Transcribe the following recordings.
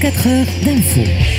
24 d'info.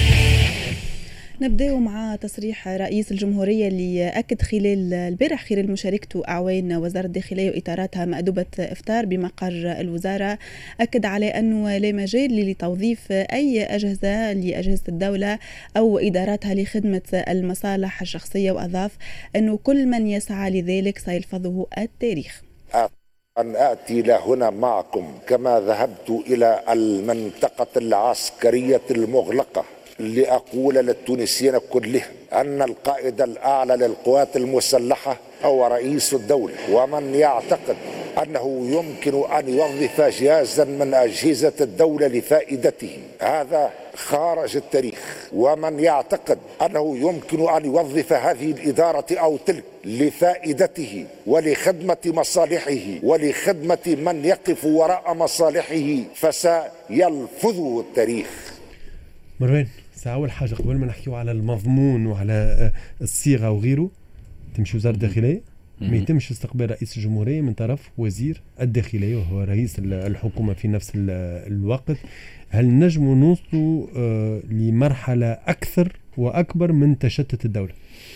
نبدأ مع تصريح رئيس الجمهورية اللي أكد خلال البارح خلال مشاركته أعوان وزارة الداخلية وإطاراتها مأدبة إفطار بمقر الوزارة. أكد على أنه لا مجال لتوظيف أي أجهزة لأجهزة الدولة أو إداراتها لخدمة المصالح الشخصية، وأضاف أنه كل من يسعى لذلك سيلفظه التاريخ. أن آتي لهنا معكم كما ذهبت إلى المنطقة العسكرية المغلقة لأقول للتونسيين كلهم أن القائد الأعلى للقوات المسلحة هو رئيس الدولة، ومن يعتقد أنه يمكن أن يوظف جهازا من أجهزة الدولة لفائدته هذا خارج التاريخ، ومن يعتقد أنه يمكن أن يوظف هذه الإدارة أو تلك لفائدته ولخدمة مصالحه ولخدمة من يقف وراء مصالحه فسيلفظه التاريخ. مروان، أول حاجة قبل ما نحكيو على المضمون وعلى الصيغة وغيره، تمشي وزارة الداخلية ما يتمش استقبال رئيس الجمهورية من طرف وزير الداخلية وهو رئيس الحكومة في نفس الوقت. هل نجم نوصلوا لمرحلة أكثر وأكبر من تشتت الدولة؟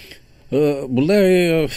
والله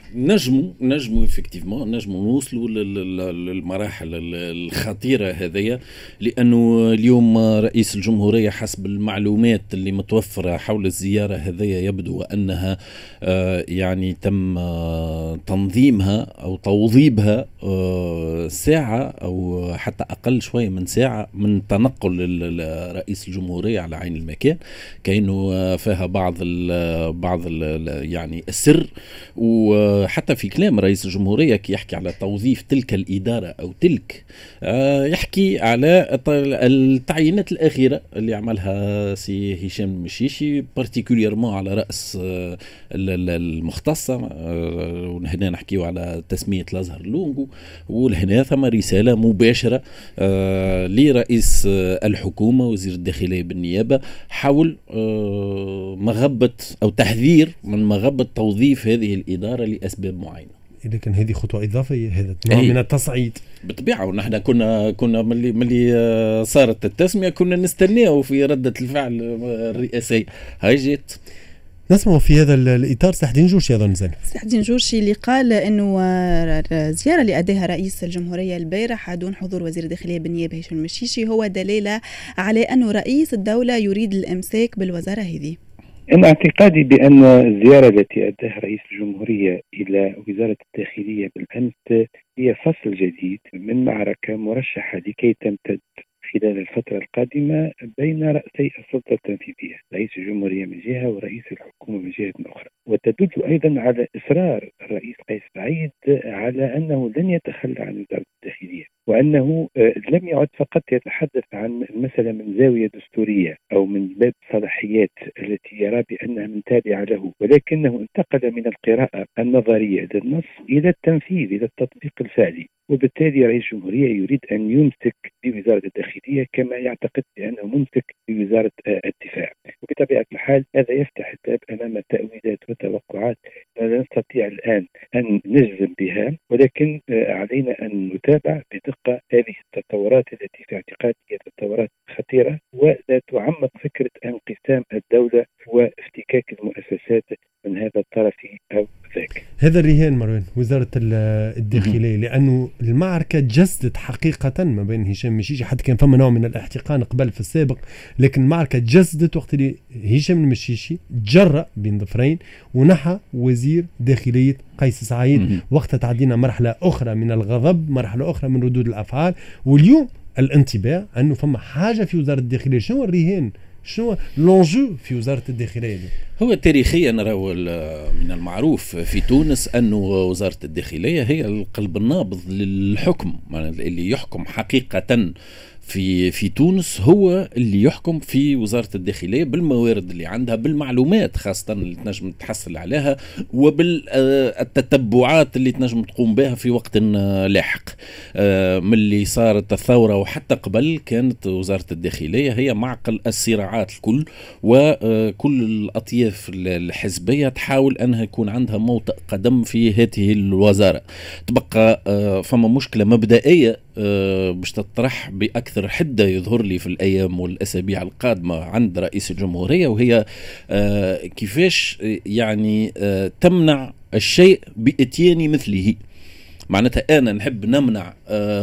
نجموا effectivement نوصلوا للمراحل الخطيرة هذه، لأنه اليوم رئيس الجمهورية حسب المعلومات اللي متوفرة حول الزيارة هذه يبدو أنها يعني تم تنظيمها أو توظيبها ساعة أو حتى أقل شوية من ساعة من تنقل رئيس الجمهورية على عين المكان، كأنه فيها بعض يعني السر. وحتى في كلام رئيس الجمهورية كي يحكي على توظيف تلك الإدارة أو تلك يحكي على التعيينات الأخيرة اللي عملها سي هشام المشيشي بارتيكوليرمون على رأس المختصة، وهنا نحكيو على تسمية الأزهر لونغو، وهنا ثم رسالة مباشرة لرئيس الحكومة وزير الداخلية بالنيابة حول مغبة أو تحذير من مغبة توظيف هذه الإدارة لأسباب معينة. لكن هذه خطوة إضافية، هذا نوع من التصعيد بالطبيعة. ونحن كنا ملي صارت التسمية كنا نستناه في ردة الفعل الرئاسية. هاي جيت نسمع في هذا الإطار سلاح الدين جورشي. أظن سلاح الدين جورشي اللي قال أنه الزيارة اللي أداها رئيس الجمهورية البارح دون حضور وزير الداخلية بالنيابة هشام المشيشي هو دليل على أنه رئيس الدولة يريد الإمساك بالوزارة هذه. أنا اعتقادي بأن الزيارة التي أداها رئيس الجمهورية إلى وزارة الداخلية بالأمس هي فصل جديد من معركة مرشحة لكي تمتد خلال الفترة القادمة بين رأسي السلطة التنفيذية، رئيس الجمهورية من جهة ورئيس الحكومة من جهة أخرى، وتدل أيضا على إصرار الرئيس قيس سعيد على أنه لن يتخلى عن وزارة الداخلية، وأنه لم يعد فقط يتحدث عن المسألة من زاوية دستورية أو من باب صلاحيات التي يرى بأنها من تابعة له، ولكنه انتقل من القراءة النظرية للنص إلى التنفيذ، إلى التطبيق الفعلي. وبالتالي رئيس الجمهورية يريد أن يمسك بوزارة الداخلية كما يعتقد بأنه ممسك بوزارة الدفاع، وبطبيعة الحال هذا يفتح الباب أمام تأويلات وتوقعات لا نستطيع الآن أن نجزم بها، ولكن علينا أن نتابع بدقة هذه التطورات التي في اعتقادي هي تطورات خطيرة ولا تعمق فكرة انقسام الدولة وافتكاك المؤسسات من هذا الطرف أو ذاك. هذا الرهان مروان وزارة الداخلية، لأنه المعركة جسدت حقيقة ما بين هشام المشيشي، حتى كان فما نوع من الاحتقان قبل في السابق، لكن المعركة جسدت وقت اللي هشام المشيشي جرأ بين ظفرين ونحى وزير داخلية قيس سعيد. وقت تعدينا مرحلة أخرى من الغضب، مرحلة أخرى من ردود الأفعال، واليوم الانتباه أنه فما حاجة في وزارة الداخلية. شنو الرهان؟ شنو لونجو في وزارة الداخلية؟ هو تاريخيا نرى من المعروف في تونس أن وزارة الداخلية هي القلب النابض للحكم، اللي يحكم حقيقة في تونس هو اللي يحكم في وزارة الداخلية بالموارد اللي عندها، بالمعلومات خاصة اللي تنجم تحصل عليها، وبالتتبعات اللي تنجم تقوم بها في وقت لاحق. من اللي صارت الثورة وحتى قبل كانت وزارة الداخلية هي معقل الصراعات الكل، وكل الأطياف الحزبية تحاول أنها يكون عندها موطئ قدم في هذه الوزارة. تبقى فما مشكلة مبدئية باش تطرح بأكثر حدة يظهر لي في الأيام والأسابيع القادمة عند رئيس الجمهورية، وهي كيفاش يعني تمنع الشيء بإتيان مثله. معناتها أنا نحب نمنع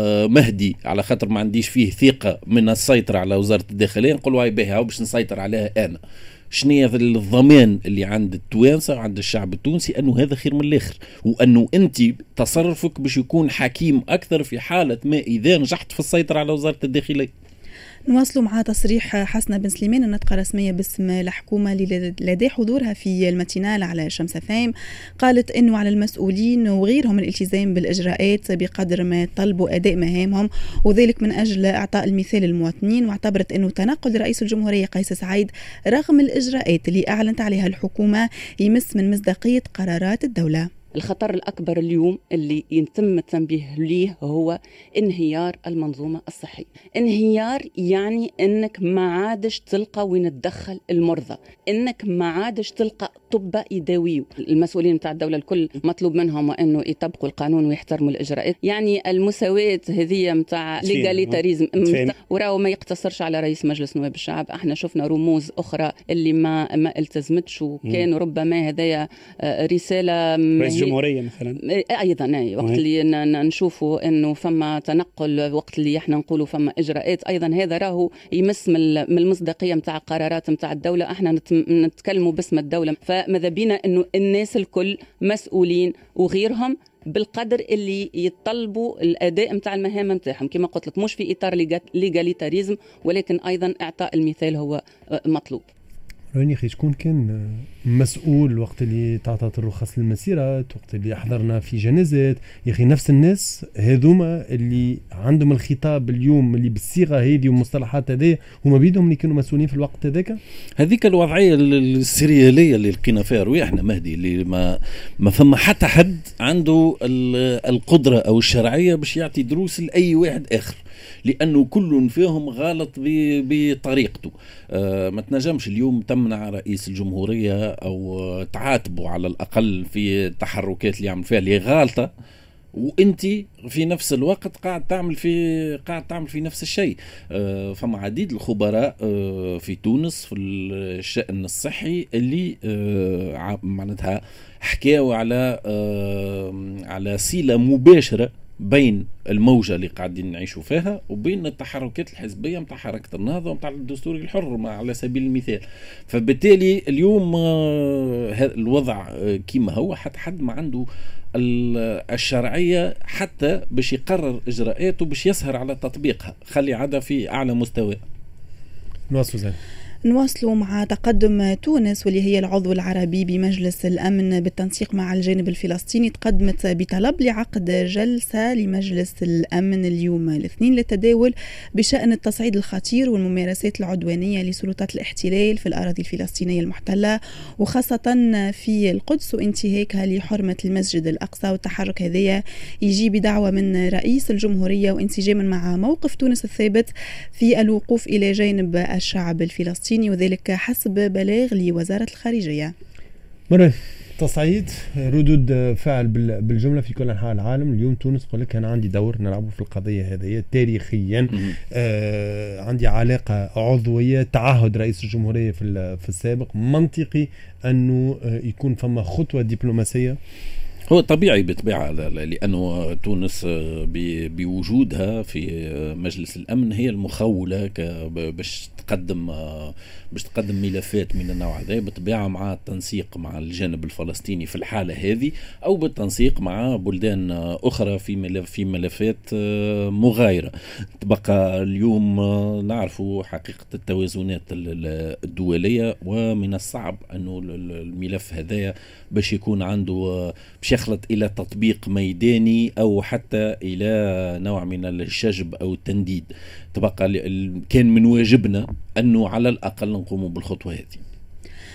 مهدي على خاطر ما عنديش فيه ثقة من السيطرة على وزارة الداخلية، نقول هاي باهي باش نسيطر عليها أنا. شنو هذا الضمان اللي عند التوانسة وعند الشعب التونسي أنه هذا خير من الآخر، وأنه أنت تصرفك باش يكون حكيم أكثر في حالة ما إذا نجحت في السيطرة على وزارة الداخلية. نواصلوا مع تصريح حسنة بن سليمان الناطقة رسمية باسم الحكومة لدى حضورها في الماتينال على شمس فام. قالت أنه على المسؤولين وغيرهم الالتزام بالإجراءات بقدر ما طلبوا أداء مهامهم، وذلك من أجل إعطاء المثال للمواطنين. واعتبرت أنه تنقل رئيس الجمهورية قيس سعيد رغم الإجراءات اللي أعلنت عليها الحكومة يمس من مصداقية قرارات الدولة. الخطر الأكبر اليوم اللي يتم التنبيه ليه هو انهيار المنظومة الصحية. انهيار يعني انك ما عادش تلقى وين تدخل المرضى، انك ما عادش تلقى طب يداويو. المسؤولين متاع الدولة الكل مطلوب منهم انه يطبقوا القانون ويحترموا الإجراءات. يعني المساواة هذه متاع ليغاليتاريزم وراو ما يقتصرش على رئيس مجلس نواب الشعب. احنا شفنا رموز أخرى اللي ما التزمتش، وكان ربما هذايا رسالة الجمهورية مثلا ايضا وقت اللي نشوفوا انه فما تنقل، وقت اللي احنا نقولوا فما اجراءات، ايضا هذا راهو يمس من المصداقيه نتاع قرارات نتاع الدوله. احنا نتكلموا باسم الدوله، فماذا بينا انه الناس الكل مسؤولين وغيرهم بالقدر اللي يطلبوا الاداء نتاع المهام نتاعهم. كما قلت لك مش في اطار ليغاليتاريزم، ولكن ايضا اعطاء المثال هو مطلوب. راني أخي شكون كان مسؤول وقت اللي تعطت الرخص للمسيرات، وقت اللي حضرنا في جنازات؟ يا أخي نفس الناس هذوما اللي عندهم الخطاب اليوم اللي بالصيغة هذه ومصطلحات هذه هما بيدهم اللي كانوا مسؤولين في الوقت هذاك. هذيك الوضعية السريالية اللي لقينا فيها رواحنا مهدي، اللي ما فما حتى حد عنده القدرة أو الشرعية باش يعطي دروس لأي واحد آخر، لأنه كل فيهم غلط بطريقته. ما تنجمش اليوم تمنع رئيس الجمهورية أو تعاتبه على الأقل في التحركات اللي يعمل فيها اللي غالطة، وانت في نفس الوقت قاعد تعمل في نفس الشيء. فما عديد الخبراء في تونس في الشأن الصحي اللي معناتها حكاوا على صلة مباشرة بين الموجة اللي قاعدين نعيشوا فيها وبين التحركات الحزبية متاع حركة النهضة ومتاع الدستور الحر على سبيل المثال. فبالتالي اليوم الوضع كيما هو، حتى حد ما عنده الشرعية حتى باش يقرر إجراءاته باش يسهر على تطبيقها، خلي عدا في أعلى مستوى. نواصلوا مع تقدم تونس واللي هي العضو العربي بمجلس الأمن بالتنسيق مع الجانب الفلسطيني. تقدمت بطلب لعقد جلسة لمجلس الأمن اليوم الاثنين للتداول بشأن التصعيد الخطير والممارسات العدوانية لسلطات الاحتلال في الأراضي الفلسطينية المحتلة، وخاصة في القدس وانتهاكها لحرمة المسجد الأقصى. والتحرك هذا يجي بدعوة من رئيس الجمهورية وانسجاما مع موقف تونس الثابت في الوقوف إلى جانب الشعب الفلسطيني، وذلك حسب بلاغ لوزارة الخارجية. مرة تصعيد ردود فعل بالجملة في كل أنحاء العالم. اليوم تونس قال لك أنا عندي دور نلعبه في القضية هذه تاريخيا. عندي علاقة عضوية، تعهد رئيس الجمهورية في السابق، منطقي أنه يكون فما خطوة دبلوماسية. هو طبيعي بالطبيعة، لأنه تونس بوجودها في مجلس الأمن هي المخولة باش تقدم ملفات من النوع هذا، بالطبيعة مع التنسيق مع الجانب الفلسطيني في الحالة هذه، أو بالتنسيق مع بلدان أخرى في ملفات مغايرة. تبقى اليوم نعرفوا حقيقة التوازنات الدولية، ومن الصعب أنه الملف هذا باش يكون عنده باش يخلط إلى تطبيق ميداني أو حتى إلى نوع من الشجب أو التنديد. تبقى كان من واجبنا أنه على الأقل نقوم بالخطوة هذه.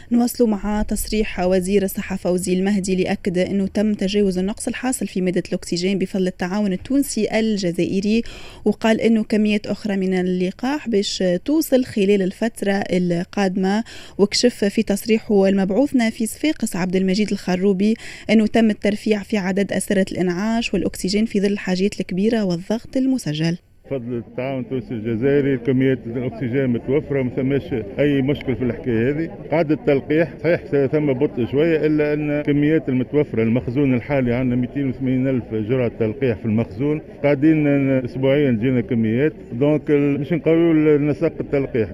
نواصلوا مع تصريح وزير الصحة فوزي المهدي اللي أكد أنه تم تجاوز النقص الحاصل في مادة الأكسجين بفضل التعاون التونسي الجزائري، وقال أنه كميات أخرى من اللقاح باش توصل خلال الفترة القادمة. وكشف في تصريحه المبعوثنا في صفاقس عبد المجيد الخروبي أنه تم الترفيع في عدد أسرة الإنعاش والأكسجين في ظل الحاجات الكبيرة والضغط المسجل. بفضل التعاون التونسي الجزائري كميات الاكسجين متوفره، ما ثماش اي مشكل في الحكايه هذه. قاعده التلقيح صحيح ثم بطء شويه، الا ان الكميات المتوفره المخزون الحالي عندنا 280 الف جرعه تلقيح في المخزون، قاعدين اسبوعيا تجينا كميات. دونك باش نقويوا نسق التلقيح،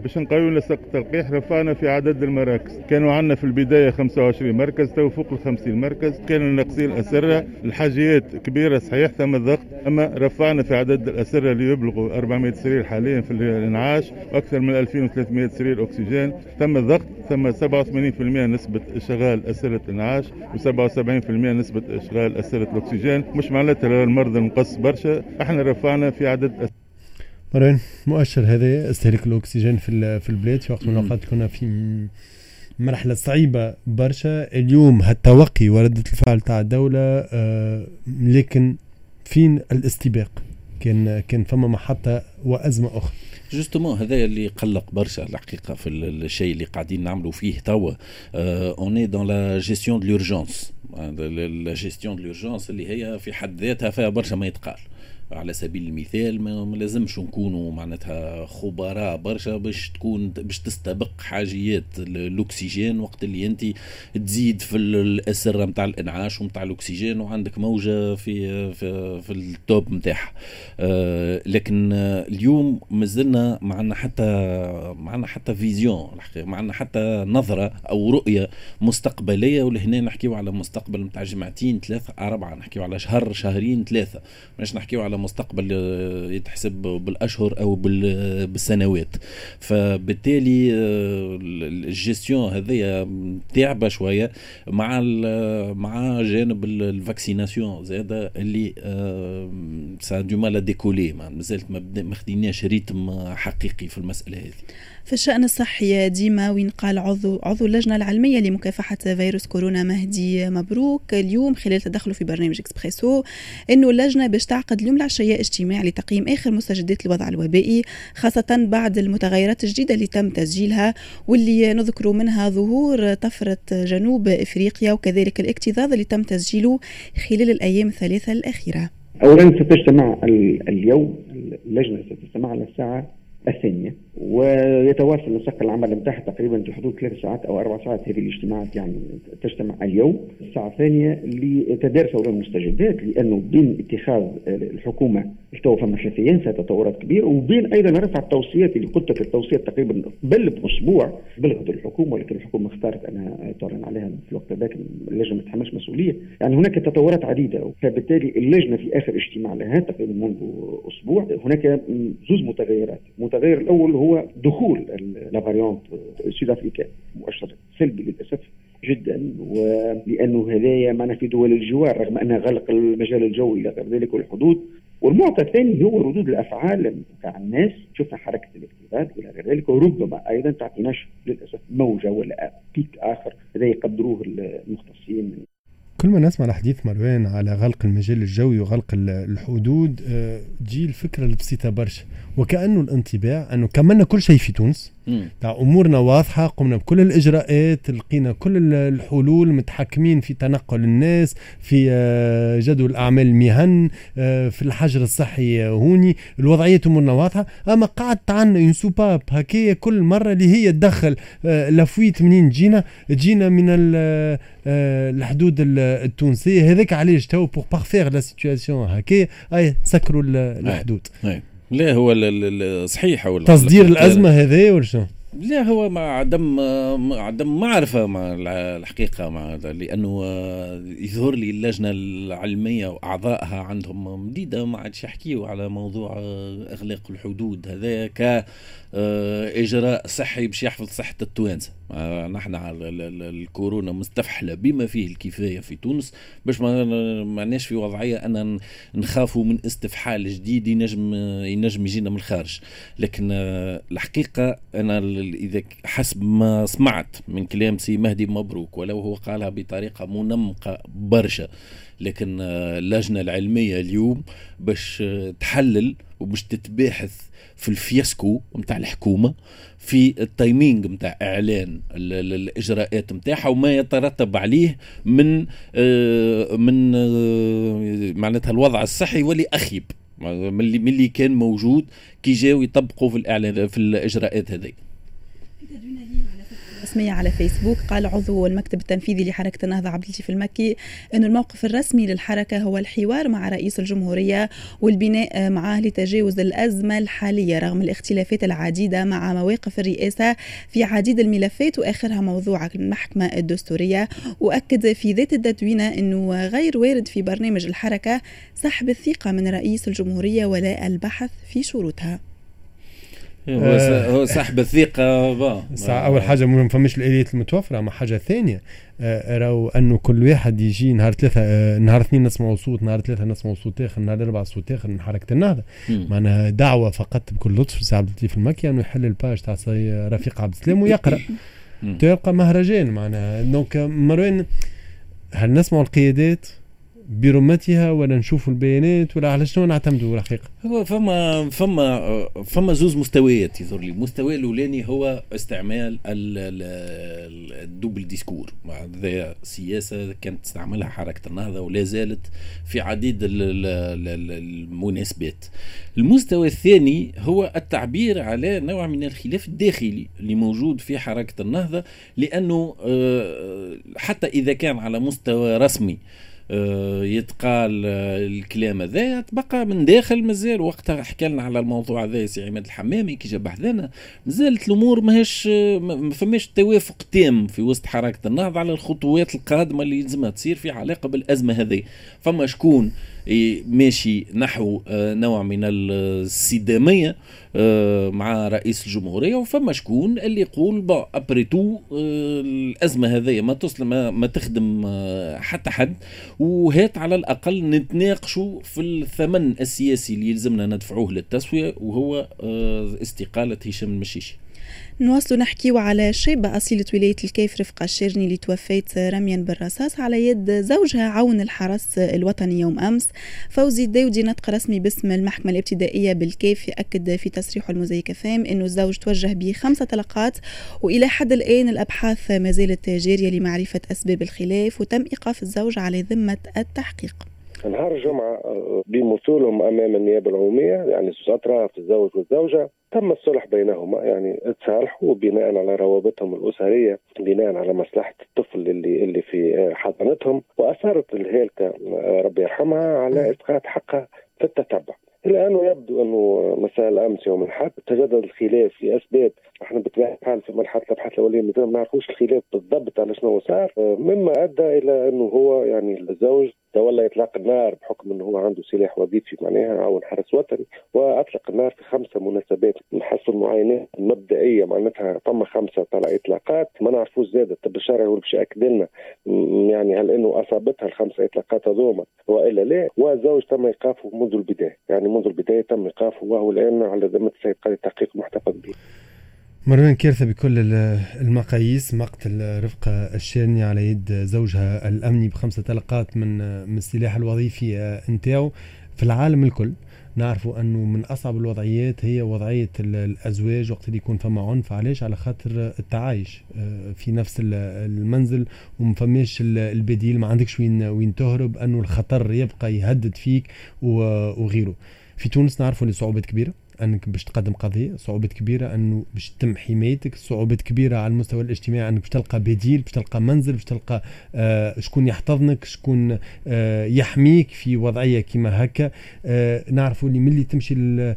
رفعنا في عدد المراكز. كانوا عندنا في البدايه 25 مركز، تو فوق ال 50 مركز. كانوا ناقصين اسره، الحاجيات كبيره صحيح ثم الضغط، اما رفعنا في عدد الاسره اللي يبلغوا 400 سرير حاليا في الانعاش، واكثر من 2300 سرير اكسجين. تم الضغط، ثم 87% نسبه اشغال اسره الانعاش و77% نسبه اشغال اسره الاكسجين. مش معناتها المرضى المقص برشا، احنا رفعنا في عدد مرين مؤشر هذا استهلاك الاكسجين في البلاد في وقت من الاوقات كنا في مرحله صعيبه برشا. اليوم هالتوقي وردة الفعل تاع الدوله، لكن فين الاستباق؟ كان فما محطة وأزمة أخرى. جوستومون هذا اللي قلق برشا الحقيقة في الشيء اللي قاعدين نعملوا فيه توا. اوني دون لا جيستيون دو لورجونس، لا جيستيون دو لورجونس اللي هي في حد ذاتها فيها برشا ما يتقال. على سبيل المثال ما لازمش نكونوا معناتها خبراء برشا باش تستبق حاجيات الاكسجين وقت اللي انت تزيد في الاسره نتاع الانعاش ونتاع الاكسجين وعندك موجه في التوب نتاعها. لكن اليوم مازلنا معنا حتى فيزيون، معنا حتى نظره او رؤيه مستقبليه، ولهنا نحكيو على مستقبل نتاع جمعتين 3 4، نحكيو على شهرين 3، مش نحكيو على مستقبل يتحسب بالاشهر او بالسنوات. فبالتالي الجيستيون هذه تعبه شويه مع جانب الفاكسيناسيون زاده اللي سا دو مال ديكولي، مازالت ما خديناش ريتم حقيقي في المساله هذه. في الشأن الصحي ديما وين قال عضو اللجنة العلمية لمكافحة فيروس كورونا مهدي مبروك اليوم خلال تدخله في برنامج إكسبريسو أنه اللجنة باش تعقد اليوم العشية اجتماع لتقييم آخر مستجدات الوضع الوبائي، خاصة بعد المتغيرات الجديدة اللي تم تسجيلها واللي نذكر منها ظهور طفرة جنوب إفريقيا وكذلك الاكتظاظ اللي تم تسجيله خلال الأيام الثلاثة الأخيرة. أولا ستجتمع اليوم اللجنة ستجتمع على الساعة 2 ويتواصل نسق العمل نتاعها تقريبا في حدود 3 ساعات او 4 ساعات. هذه الاجتماعات يعني تجتمع اليوم الساعه 2 لتدارس اولا المستجدات، لانه بين اتخاذ الحكومه تو فما خلفيان تطورات كبيره، وبين ايضا رفع التوصيات اللي قلت التوصيات تقريبا قبل باسبوع بلغت الحكومه، ولكن الحكومه اختارت انها تعلن عليها في الوقت ذاك. اللجنه ما تتحملش مسؤوليه، يعني هناك تطورات عديده. فبالتالي اللجنه في اخر اجتماع لها تقريبا منذ اسبوع هناك زوج متغيرات. المتغير الاول هو دخول لافاريونت سود افريكان، مؤشر سلبي للاسف جدا، ولانه هذايا معنا في دول الجوار رغم انها غلق المجال الجوي الى غير ذلك والحدود. والمعطى الثاني هو ردود الافعال تاع الناس، شفنا حركه الاكتظاظ الى غير ذلك، وربما ايضا تعطيناش للاسف موجه ولا بيك اخر هذا يقدروه المختصين. كل ما نسمع الحديث مروان على غلق المجال الجوي وغلق الحدود تجي الفكرة البسيطة برشا، وكأنه الانطباع أنه كملنا كل شيء في تونس، تاع أمورنا واضحة، قمنا بكل الإجراءات، لقينا كل الحلول، متحكمين في تنقل الناس، في جدول أعمال المهن، في الحجر الصحي هوني، الوضعية أمورنا واضحة. أما قعدت عنا ينسوباب هكية كل مرة اللي هي تدخل لفويت منين جينا من الحدود التونسية. هذاك علاش تو بور بارفير لا سيتواسيون هكية سكروا الحدود. لا هو صحيح تصدير الأزمة هذه ولا شنو؟ لا هو مع عدم معرفة مع الحقيقة، لأنه يظهر لي اللجنة العلمية وأعضائها عندهم مديدة ما عادش يحكيوا على موضوع إغلاق الحدود هذا كإجراء صحي باش يحفظ صحة التوانسة. نحن على الكورونا مستفحلة بما فيه الكفاية في تونس، باش ما ناش في وضعية أن نخافوا من استفحال جديد ينجم يجينا من الخارج. لكن الحقيقة أنا إذا حسب ما سمعت من كلام سي مهدي مبروك، ولو هو قالها بطريقة منمقة برشا، لكن اللجنة العلمية اليوم باش تحلل وباش تتباحث في الفياسكو متاع الحكومة في التايمينج متاع إعلان الإجراءات متاعها وما يترتب عليه من معناتها الوضع الصحي واللي أخيب من اللي كان موجود كي جاو يطبقوا في الإعلان في الإجراءات هذه. رسمية على فيسبوك قال عضو المكتب التنفيذي لحركة النهضة عبد اللطيف المكي أن الموقف الرسمي للحركة هو الحوار مع رئيس الجمهورية والبناء معه لتجاوز الأزمة الحالية رغم الاختلافات العديدة مع مواقف الرئاسة في عديد الملفات وآخرها موضوع المحكمة الدستورية. وأكد في ذات التدوينة أنه غير وارد في برنامج الحركة سحب الثقة من رئيس الجمهورية ولا البحث في شروطها. هو سحب الثقة أول حاجة ما فمش الآليات المتوفرة، مع حاجة ثانية راو أنه كل واحد يجي نهار 3 نهار 2 نسمعوا صوت، نهار 3 نسمعوا صوت آخر، نهار 4 صوت آخر من حركة النهضة. معناها دعوة فقط بكل لطف سي عبد اللطيف المكي أنه يحل الباج تاع رفيق عبد السلام ويقرأ تلقى مهرجان. معناها دونك مروان هل نسمعوا القيادات برمتها ولا نشوفوا البيانات ولا على شنو نعتمدوا؟ الحقيقة هو فما زوز مستويات يظهر لي. المستوى الأولاني هو استعمال الدوبل ديسكور، هذا سياسة كانت تستعملها حركة النهضة ولا زالت في عديد المناسبات. المستوى الثاني هو التعبير على نوع من الخلاف الداخلي اللي موجود في حركة النهضة، لأنه حتى إذا كان على مستوى رسمي يتقال الكلام هذا تبقى من داخل مازال. وقتها حكى لنا على الموضوع هذا سي عماد الحمامي كي جا بحثنا، مازالت الامور ما فماش توافق تام في وسط حركه النهضه على الخطوات القادمه اللي لازمها تصير في علاقه بالازمه هذه. فما شكون ماشي نحو نوع من الصداميه مع رئيس الجمهورية، وفما شكون اللي يقول با ابريتو الأزمة هذه ما تصل ما تخدم حتى حد، وهات على الأقل نتناقشوا في الثمن السياسي اللي يلزمنا ندفعوه للتسوية وهو استقالة هشام المشيشي. نواصلوا نحكيوا على شابة أصيلة ولاية الكيف رفقة الشيرني اللي توفيت رميا بالرصاص على يد زوجها عون الحرس الوطني يوم أمس. فوزي الداودي نطق رسمي باسم المحكمة الابتدائية بالكيف يأكد في تصريحه الموزايك فام أنه الزوج توجه ب5 طلقات، وإلى حد الآن الأبحاث ما زالت جارية لمعرفة أسباب الخلاف وتم إيقاف الزوج على ذمة التحقيق. نهار الجمعة بمثولهم أمام النيابة العمومية يعني أطراف الزوج والزوجة تم الصلح بينهما، يعني اتصالحوا بناء على روابطهم الأسرية، بناء على مصلحة الطفل اللي في حضانتهم، وأصرت الهالكة ربي يرحمها على إسقاط حقها في التتبع. إلى أنه يبدو أنه مساء الأمس يوم الأحد تجدد الخلاف لأسباب احنا بطبيعة الحال في مرحلة الأبحاث الأولية ما نعرفوش الخلاف بالضبط على شنو صار، مما أدى إلى أنه هو يعني الزوج تولى إطلاق النار بحكم أنه هو عنده سلاح وظيفي معناها عون حرس وطني، وأطلق النار في 5 مناسبات من حسب المعاينات المبدئية معناتها ثم 5 إطلاقات. ما نعرفوش زاد الطب الشرعي هو باش يأكد لنا يعني هل أنه أصابتها ال5 إطلاقات هذوما وإلا لا. والزوج تم إيقافه منذ البداية، يعني منذ البداية تم إيقافه وهو الآن على ذمة السيد قاضي التحقيق محتفظ به. مروان كارثة بكل المقاييس، مقتل رفقة الشيرني على يد زوجها الأمني ب5 طلقات من السلاح الوظيفي نتاعو. في العالم الكل نعرفوا أنه من أصعب الوضعيات هي وضعية الأزواج وقت اللي يكون فما عنف. علاش؟ على خاطر التعايش في نفس المنزل ومفماش البديل، ما عندكش وين تهرب، أنه الخطر يبقى يهدد فيك وغيره. في تونس نعرفوا لصعوبات كبيرة أنك باش تقدم قضية، صعوبات كبيرة أنه باش تتم حمايتك، صعوبات كبيرة على المستوى الاجتماعي أنك باش تلقى بديل، باش تلقى منزل، باش تلقى شكون يحتضنك، شكون يحميك في وضعية كما هكا. نعرفوا اللي ملي تمشي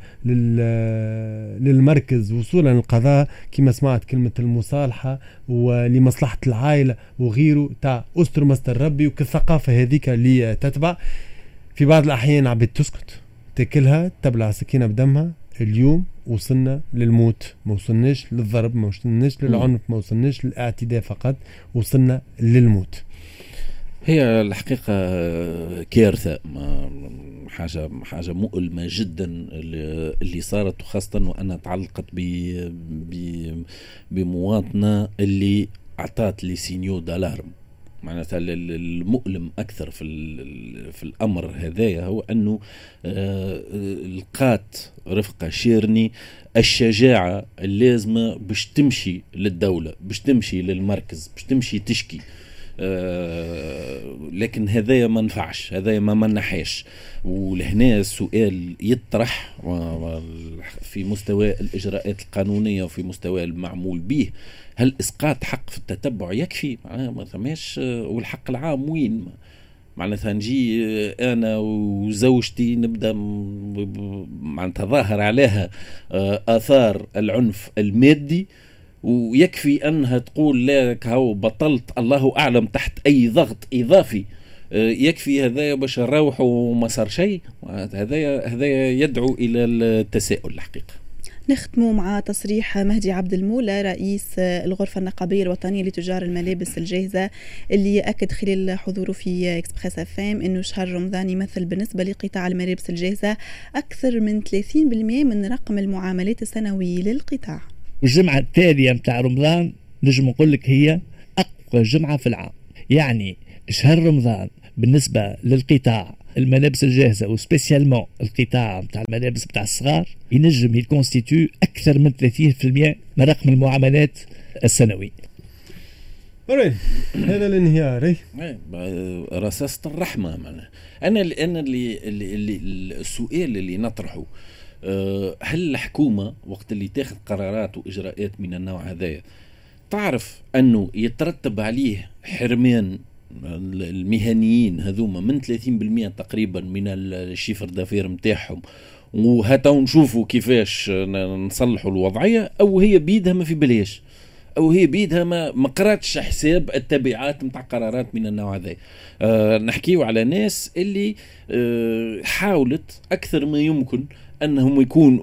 للمركز وصولا للقضاء كما سمعت كلمة المصالحة ولمصلحة العائلة وغيره تاع أستر مستر ربي، وكالثقافة هذيك اللي تتبع في بعض الأحيان عبد تسكت تاكلها تبلع سكينة بدمها. اليوم وصلنا للموت، ما وصلناش للضرب، ما وصلناش للعنف، ما وصلناش للاعتداء فقط، وصلنا للموت. هي الحقيقة كارثة، حاجة مؤلمة جدا اللي صارت، وخاصة وأنها تعلقت بمواطنة اللي أعطت لي سينيو دالارم. معناتها المؤلم أكثر في الأمر هذايا هو أنه لقات رفقة شيرني الشجاعة اللازمة باش تمشي للدولة، باش تمشي للمركز، باش تمشي تشكي. لكن هذايا ما نفعش، هذايا ما منحاش. ولهنا السؤال يطرح في مستوى الإجراءات القانونية وفي مستوى المعمول به، هل إسقاط حق في التتبع يكفي؟ ما ثماش. والحق العام وين؟ معناتها نجي أنا وزوجتي نبدأ معناتها ظاهر عليها آثار العنف المادي، ويكفي أنها تقول لك هاو بطلت الله أعلم تحت أي ضغط إضافي، يكفي هذا باش نروح وما صار شيء. هذا يدعو إلى التساؤل الحقيقة. نختموا مع تصريح مهدي عبد المولى رئيس الغرفة النقابية الوطنية لتجار الملابس الجاهزة، اللي أكد خلال حضوره في إكسبريس FM أنه شهر رمضان يمثل بالنسبة لقطاع الملابس الجاهزة أكثر من 30% من رقم المعاملات السنوي للقطاع. الجمعة التالية متاع رمضان نجم نقول لك هي أقوى جمعة في العام. يعني شهر رمضان بالنسبة للقطاع الملابس الجاهزة وسبيسيالمون القطاع متاع الملابس متاع الصغار ينجم يكونستيتيو أكثر من 30% من رقم المعاملات السنوي. هذا الانهيار رصاصة الرحمة. أنا اللي السؤال اللي نطرحه، هل الحكومة وقت اللي تاخذ قرارات وإجراءات من النوع هذا تعرف أنه يترتب عليه حرمان المهنيين هذوما من 30% تقريبا من الشيفر دافير متاعهم، وهتا نشوفوا كيفاش نصلحوا الوضعية، أو هي بيدها ما في بلاش، أو هي بيدها ما قراتش حساب التبعات متاع قرارات من النوع هذا. نحكيو على ناس اللي حاولت أكثر ما يمكن أنهم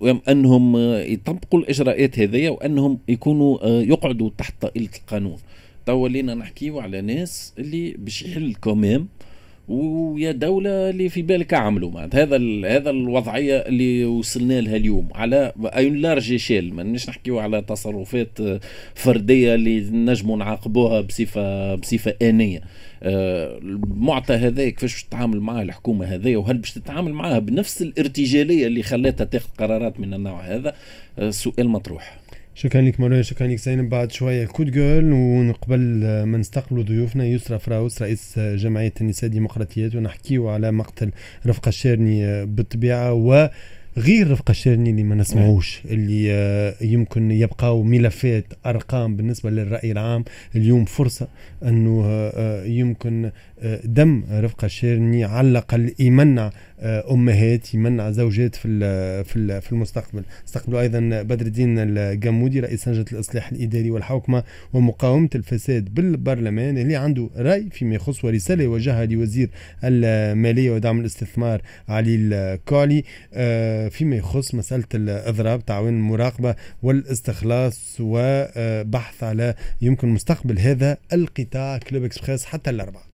يطبقوا الإجراءات هذه، وأنهم يكونوا يقعدوا تحت طائلة القانون. تولينا نحكيو على ناس اللي باش يحل كمام، ويا دولة اللي في بالك عملوا هذا الوضعية اللي وصلنا لها اليوم على اون لارج شيل. ما نحكيو على تصرفات فردية اللي نجموا نعاقبوها بصفة آنية. المعطى هذا كيفاش تتعامل معها الحكومة هذه، وهل باش تتعامل معها بنفس الارتجالية اللي خلاتها تاخذ قرارات من النوع هذا؟ سؤال مطروح. شكرا لك مولانا، شكرا لك زينب. بعد شوية كود جول، ونقبل ما نستقبلوا ضيوفنا يسرى فراوس رئيس جمعية النساء الديمقراطيات، ونحكيوا على مقتل رفقة الشيرني بالطبيعة، وغير رفقة الشيرني اللي ما نسمعوش، اللي يمكن يبقاو ملفات أرقام بالنسبة للرأي العام. اليوم فرصة أنه يمكن دم رفقة الشيرني على الأقل يمنع أمهات، يمنع زوجات في المستقبل. استقبلوا أيضا بدر الدين الجمودي رئيس لجنة الإصلاح الإداري والحوكمة ومقاومة الفساد بالبرلمان، اللي عنده رأي فيما يخص ورسالة يوجهها لوزير المالية ودعم الاستثمار علي الكعلي فيما يخص مسألة الإضراب، تعاون المراقبة والاستخلاص، وبحث على يمكن مستقبل هذا القطاع. كلوب إكسبريس حتى الأربعة.